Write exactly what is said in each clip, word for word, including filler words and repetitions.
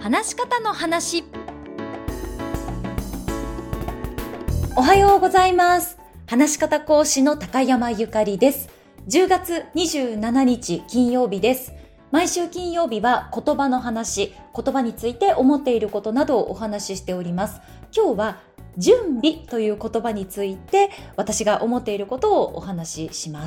話し方の話。 おはようございます。話し方講師の高山ゆかりです。じゅうがつにじゅうしちにち金曜日です。毎週金曜日は言葉の話、言葉について思っていることなどをお話ししております。今日は準備という言葉について私が思っていることをお話しします。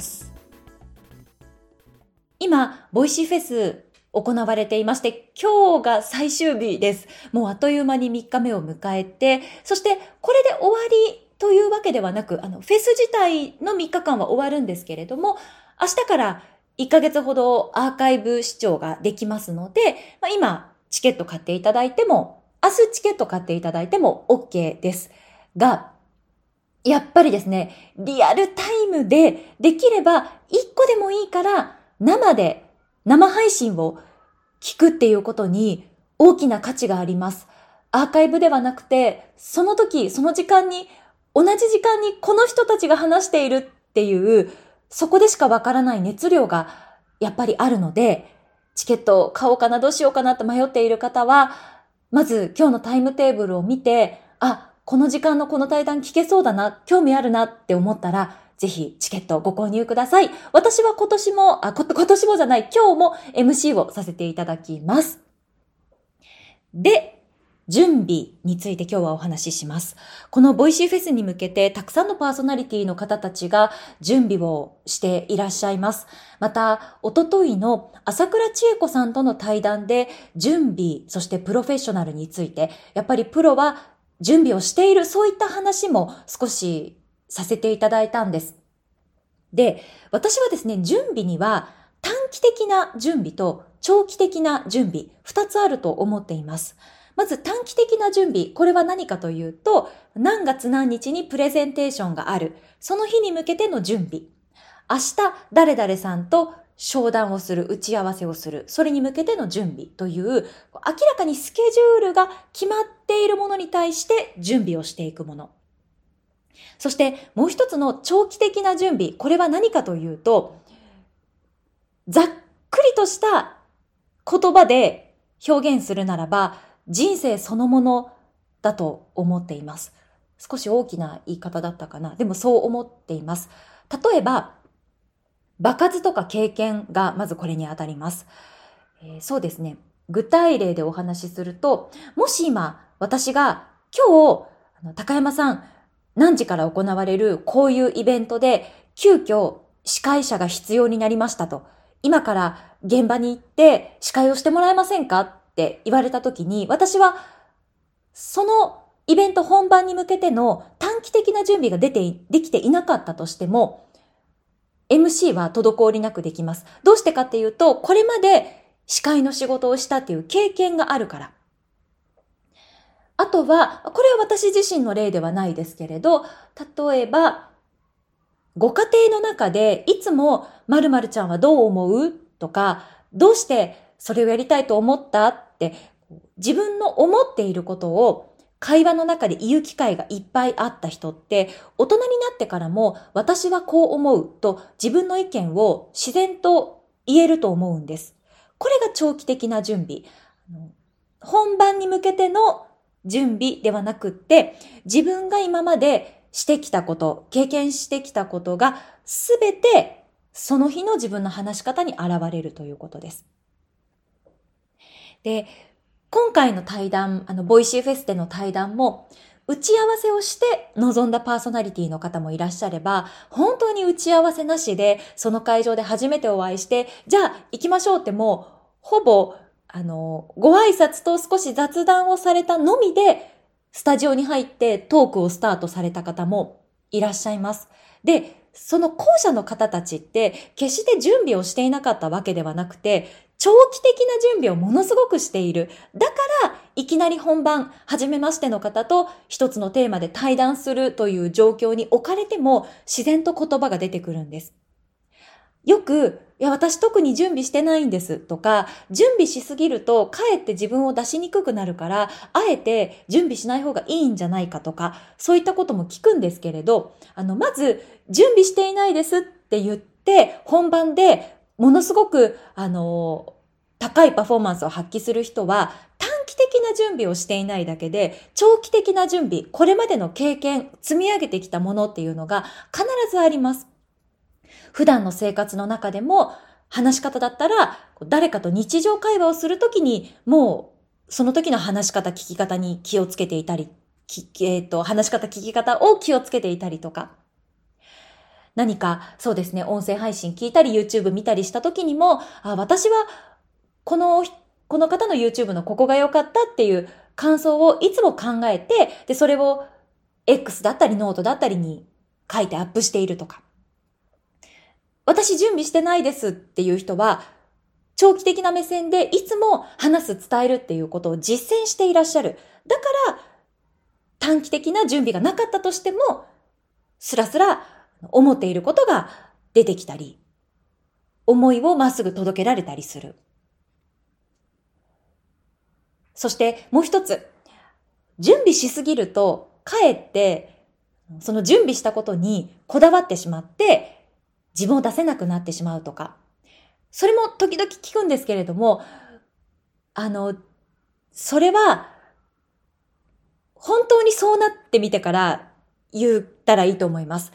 今、ボイシーフェス行われていまして、今日が最終日です。もうあっという間にみっかめを迎えて、そしてこれで終わりというわけではなく、あのフェス自体のみっかかんは終わるんですけれども、明日からいっかげつほどアーカイブ視聴ができますので、まあ、今チケット買っていただいても、明日チケット買っていただいても OK ですが、やっぱりですね、リアルタイムでできればいっこでもいいから生で生配信を聞くっていうことに大きな価値があります。アーカイブではなくて、その時、その時間に、同じ時間にこの人たちが話しているっていう、そこでしかわからない熱量がやっぱりあるので、チケットを買おうかな、どうしようかなと迷っている方は、まず今日のタイムテーブルを見て、あ、この時間のこの対談聞けそうだな、興味あるなって思ったら、ぜひチケットをご購入ください。私は今年も、あ、こ今年もじゃない、今日も エムシー をさせていただきます。で、準備について今日はお話しします。このボイシーフェスに向けてたくさんのパーソナリティの方たちが準備をしていらっしゃいます。また、おとといの朝倉千恵子さんとの対談で準備、そしてプロフェッショナルについて、やっぱりプロは準備をしている、そういった話も少しさせていただいたんです。で、私はですね、準備には短期的な準備と長期的な準備、二つあると思っています。まず短期的な準備、これは何かというと、何月何日にプレゼンテーションがある、その日に向けての準備。明日、誰々さんと商談をする、打ち合わせをする、それに向けての準備という、明らかにスケジュールが決まっているものに対して準備をしていくもの。そしてもう一つの長期的な準備、これは何かというと、ざっくりとした言葉で表現するならば、人生そのものだと思っています。少し大きな言い方だったかな。でもそう思っています。例えば、場数とか経験がまずこれに当たります。えー、そうですね。具体例でお話しすると、もし今私が今日、あの高山さん、何時から行われるこういうイベントで急遽司会者が必要になりましたと。今から現場に行って司会をしてもらえませんかって言われたときに、私はそのイベント本番に向けての短期的な準備が出て、できていなかったとしても、エムシー は滞りなくできます。どうしてかっていうと、これまで司会の仕事をしたっていう経験があるから。あとは、これは私自身の例ではないですけれど、例えば、ご家庭の中でいつも〇〇ちゃんはどう思うとか、どうしてそれをやりたいと思ったって自分の思っていることを会話の中で言う機会がいっぱいあった人って、大人になってからも私はこう思うと自分の意見を自然と言えると思うんです。これが長期的な準備。本番に向けての準備ではなくって、自分が今までしてきたこと、経験してきたことがすべてその日の自分の話し方に現れるということです。で、今回の対談、あの、ボイシーフェスでの対談も、打ち合わせをして臨んだパーソナリティの方もいらっしゃれば、本当に打ち合わせなしで、その会場で初めてお会いして、じゃあ行きましょうってもう、ほぼ、あの、ご挨拶と少し雑談をされたのみで、スタジオに入ってトークをスタートされた方もいらっしゃいます。で、その後者の方たちって決して準備をしていなかったわけではなくて、長期的な準備をものすごくしている。だからいきなり本番、初めましての方と一つのテーマで対談するという状況に置かれても自然と言葉が出てくるんです。よく、いや私特に準備してないんですとか、準備しすぎるとかえって自分を出しにくくなるから、あえて準備しない方がいいんじゃないかとか、そういったことも聞くんですけれど、あの、まず準備していないですって言って、本番でものすごく、あの、高いパフォーマンスを発揮する人は、短期的な準備をしていないだけで、長期的な準備、これまでの経験、積み上げてきたものっていうのが必ずあります。普段の生活の中でも、話し方だったら、誰かと日常会話をするときに、もうその時の話し方、聞き方に気をつけていたり、きえっと、話し方、聞き方を気をつけていたりとか、何か、そうですね、音声配信聞いたり、YouTube 見たりした時にも、あ、私は、この、この方の YouTube のここが良かったっていう感想をいつも考えて、で、それを X だったりノートだったりに書いてアップしているとか。私準備してないですっていう人は、長期的な目線でいつも話す、伝えるっていうことを実践していらっしゃる。だから、短期的な準備がなかったとしても、スラスラ思っていることが出てきたり、思いをまっすぐ届けられたりする。そしてもう一つ、準備しすぎると、かえって、その準備したことにこだわってしまって、自分を出せなくなってしまうとか、それも時々聞くんですけれども、あの、それは、本当にそうなってみてから言ったらいいと思います。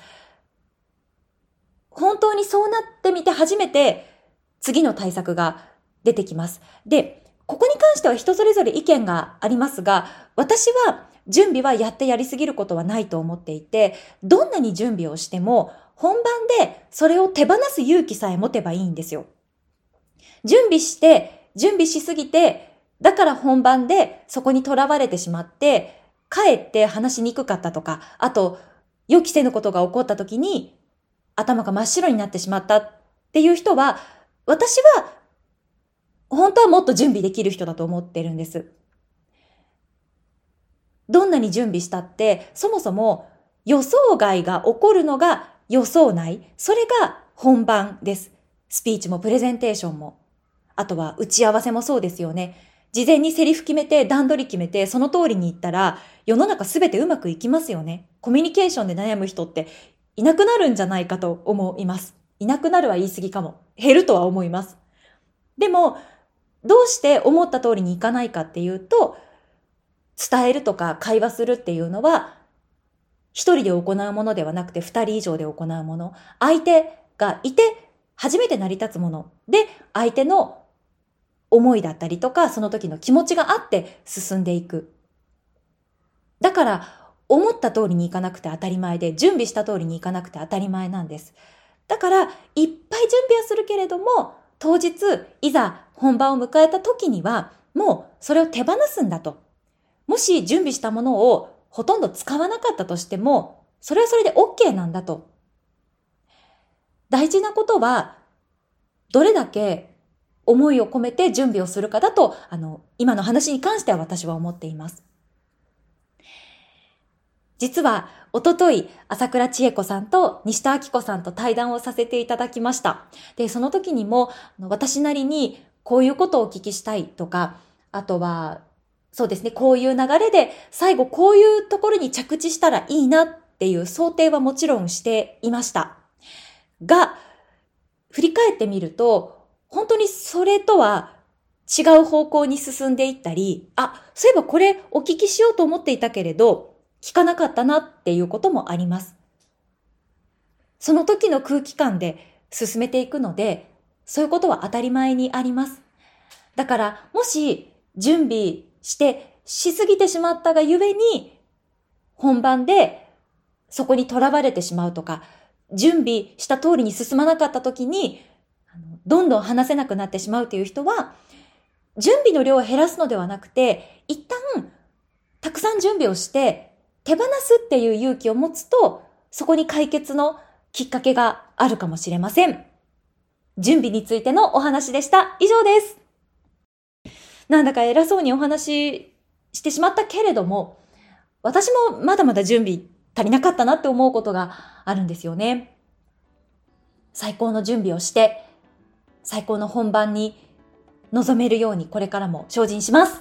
本当にそうなってみて初めて次の対策が出てきます。で、ここに関しては人それぞれ意見がありますが、私は準備はやってやりすぎることはないと思っていて、どんなに準備をしても本番でそれを手放す勇気さえ持てばいいんですよ。準備して、準備しすぎて、だから本番でそこにとらわれてしまって、かえって話しにくかったとか、あと予期せぬことが起こった時に頭が真っ白になってしまったっていう人は、私は本当はもっと準備できる人だと思ってるんです。どんなに準備したって、そもそも予想外が起こるのが予想内。それが本番です。スピーチもプレゼンテーションも。あとは打ち合わせもそうですよね。事前にセリフ決めて段取り決めてその通りに言ったら世の中すべてうまくいきますよね。コミュニケーションで悩む人っていなくなるんじゃないかと思います。いなくなるは言い過ぎかも。減るとは思います。でも、どうして思った通りにいかないかっていうと、伝えるとか会話するっていうのは、一人で行うものではなくて二人以上で行うもの。相手がいて初めて成り立つもので、相手の思いだったりとか、その時の気持ちがあって進んでいく。だから、思った通りにいかなくて当たり前で、準備した通りにいかなくて当たり前なんです。だから、いっぱい準備はするけれども、当日、いざ本番を迎えた時には、もうそれを手放すんだと。もし準備したものをほとんど使わなかったとしても、それはそれで OK なんだと。大事なことは、どれだけ思いを込めて準備をするかだと、あの、今の話に関しては私は思っています。実は、おととい、朝倉千恵子さんと西田明子さんと対談をさせていただきました。で、その時にも、私なりにこういうことをお聞きしたいとか、あとは、そうですね、こういう流れで最後こういうところに着地したらいいなっていう想定はもちろんしていました。が、振り返ってみると、本当にそれとは違う方向に進んでいったり、あ、そういえばこれお聞きしようと思っていたけれど、聞かなかったなっていうこともあります。その時の空気感で進めていくので、そういうことは当たり前にあります。だから、もし準備してしすぎてしまったがゆえに、本番でそこにとらわれてしまうとか、準備した通りに進まなかった時に、どんどん話せなくなってしまうという人は、準備の量を減らすのではなくて、一旦たくさん準備をして手放すっていう勇気を持つと、そこに解決のきっかけがあるかもしれません。準備についてのお話でした。以上です。なんだか偉そうにお話ししてしまったけれども、私もまだまだ準備足りなかったなって思うことがあるんですよね。最高の準備をして、最高の本番に臨めるようにこれからも精進します。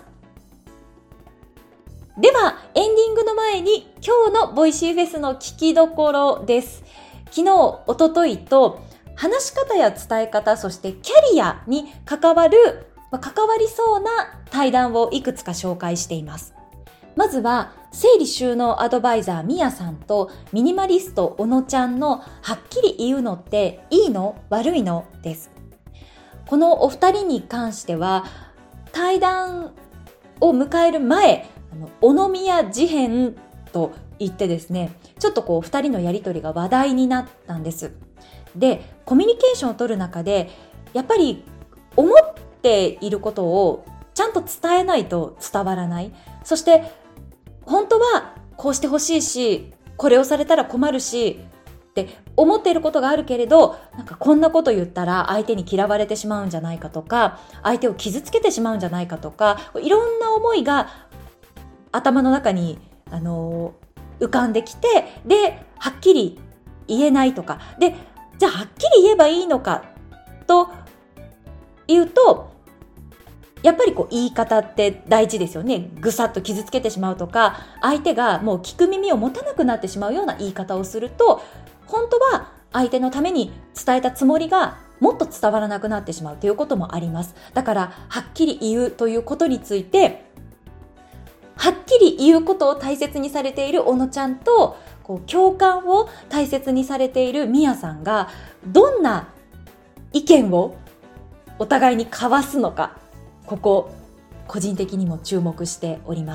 では、エンディングの前に今日のボイシーフェスの聞きどころです。昨日、おとといと話し方や伝え方、そしてキャリアに関わるまあ、関わりそうな対談をいくつか紹介しています。まずは整理収納アドバイザーみやさんとミニマリスト小野ちゃんのはっきり言うのっていいの悪いのです。このお二人に関しては対談を迎える前、あの小野宮事変と言ってですね、ちょっとこう二人のやりとりが話題になったんです。で、コミュニケーションを取る中でやっぱり思っていることをちゃんと伝えないと伝わらない。そして本当はこうしてほしいし、これをされたら困るしって思っていることがあるけれど、なんかこんなこと言ったら相手に嫌われてしまうんじゃないかとか、相手を傷つけてしまうんじゃないかとか、いろんな思いが頭の中に、あのー、浮かんできて、で、はっきり言えないとか、で、じゃあはっきり言えばいいのかと言うと、やっぱりこう言い方って大事ですよね。ぐさっと傷つけてしまうとか、相手がもう聞く耳を持たなくなってしまうような言い方をすると、本当は相手のために伝えたつもりがもっと伝わらなくなってしまうということもあります。だからはっきり言うということについて、はっきり言うことを大切にされている小野ちゃんと、こう共感を大切にされているみやさんがどんな意見をお互いに交わすのか、ここ個人的にも注目しております。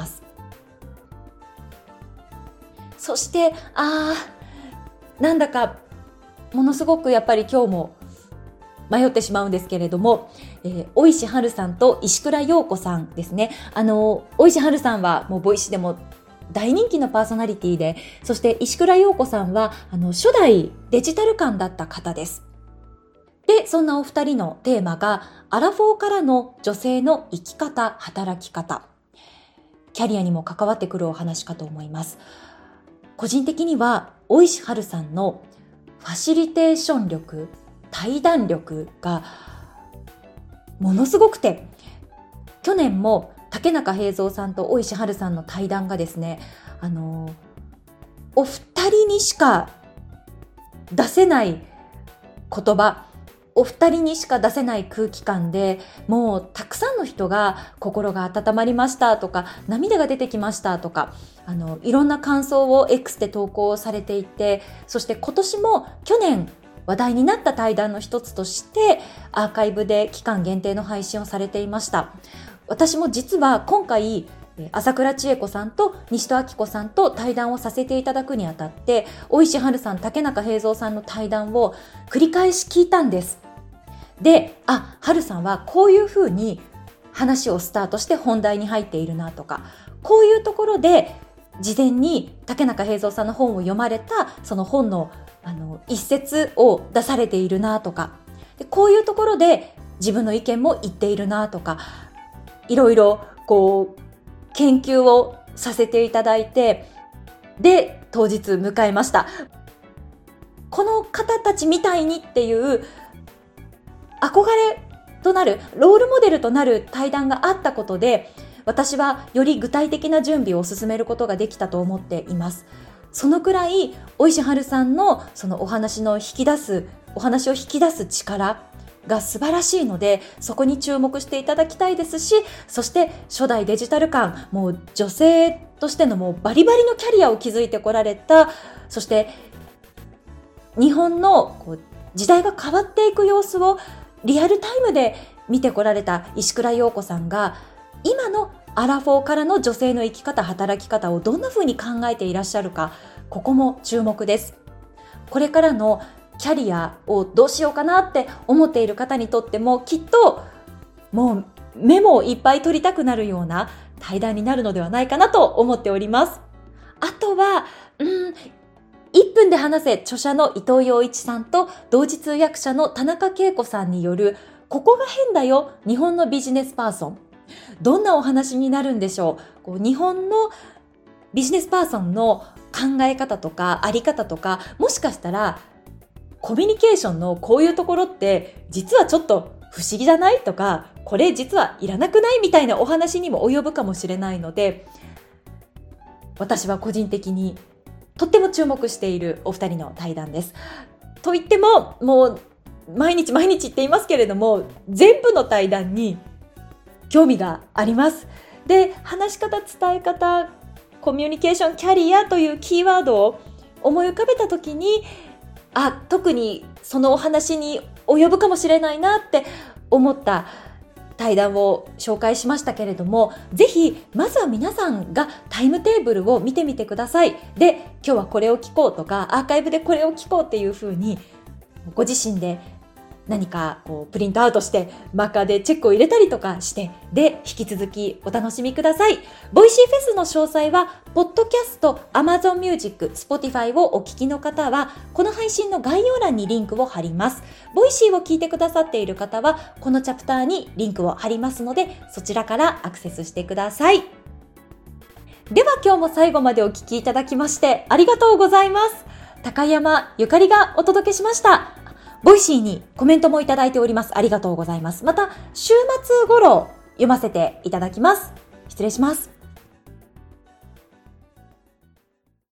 そしてあーなんだかものすごくやっぱり今日も迷ってしまうんですけれども、えー、大石春さんと石倉陽子さんですね。あの大石春さんはもうボイシでも大人気のパーソナリティで、そして石倉陽子さんはあの初代デジタル監だった方です。で、そんなお二人のテーマがアラフォーからの女性の生き方、働き方、キャリアにも関わってくるお話かと思います。個人的には大石春さんのファシリテーション力、対談力がものすごくて、去年も竹中平蔵さんと大石春さんの対談がですね、あのお二人にしか出せない言葉、お二人にしか出せない空気感で、もうたくさんの人が心が温まりましたとか、涙が出てきましたとか、あのいろんな感想を X で投稿されていて、そして今年も去年話題になった対談の一つとしてアーカイブで期間限定の配信をされていました。私も実は今回朝倉千恵子さんと西戸明子さんと対談をさせていただくにあたって、大石春さん、竹中平蔵さんの対談を繰り返し聞いたんです。で、あ、春さんはこういうふうに話をスタートして本題に入っているなとか、こういうところで事前に竹中平蔵さんの本を読まれたその本のあの一節を出されているなとか、でこういうところで自分の意見も言っているなとか、いろいろこう研究をさせていただいて、で当日迎えました。この方たちみたいにっていう憧れとなる、ロールモデルとなる対談があったことで、私はより具体的な準備を進めることができたと思っています。そのくらい大石春さんのそのお話の引き出すお話を引き出す力が素晴らしいので、そこに注目していただきたいですし、そして初代デジタル監、もう女性としてのもうバリバリのキャリアを築いてこられた、そして日本のこう時代が変わっていく様子をリアルタイムで見てこられた石倉陽子さんが、今のアラフォーからの女性の生き方、働き方をどんな風に考えていらっしゃるか、ここも注目です。これからのキャリアをどうしようかなって思っている方にとっても、きっともうメモをいっぱい取りたくなるような対談になるのではないかなと思っております。あとは、うーん、いっぷんで話せ著者の伊藤洋一さんと同時通訳者の田中恵子さんによる、ここが変だよ、日本のビジネスパーソン。どんなお話になるんでしょう。こう日本のビジネスパーソンの考え方とかあり方とか、もしかしたらコミュニケーションのこういうところって実はちょっと不思議じゃないとか、これ実はいらなくないみたいなお話にも及ぶかもしれないので、私は個人的にとっても注目しているお二人の対談です。と言っても、もう毎日毎日言っていますけれども、全部の対談に興味があります。で、話し方、伝え方、コミュニケーション、キャリアというキーワードを思い浮かべたときに、あ、特にそのお話に及ぶかもしれないなって思った対談を紹介しましたけれども、ぜひまずは皆さんがタイムテーブルを見てみてください。で、今日はこれを聞こうとか、アーカイブでこれを聞こうっていう風にご自身で何かこうプリントアウトしてマーカーでチェックを入れたりとかして、で引き続きお楽しみください。ボイシーフェスの詳細はポッドキャスト、Amazon Music、Spotify をお聞きの方はこの配信の概要欄にリンクを貼ります。ボイシーを聞いてくださっている方はこのチャプターにリンクを貼りますので、そちらからアクセスしてください。では今日も最後までお聞きいただきましてありがとうございます。高山ゆかりがお届けしました。ボイシーにコメントもいただいております。ありがとうございます。また週末頃読ませていただきます。失礼します。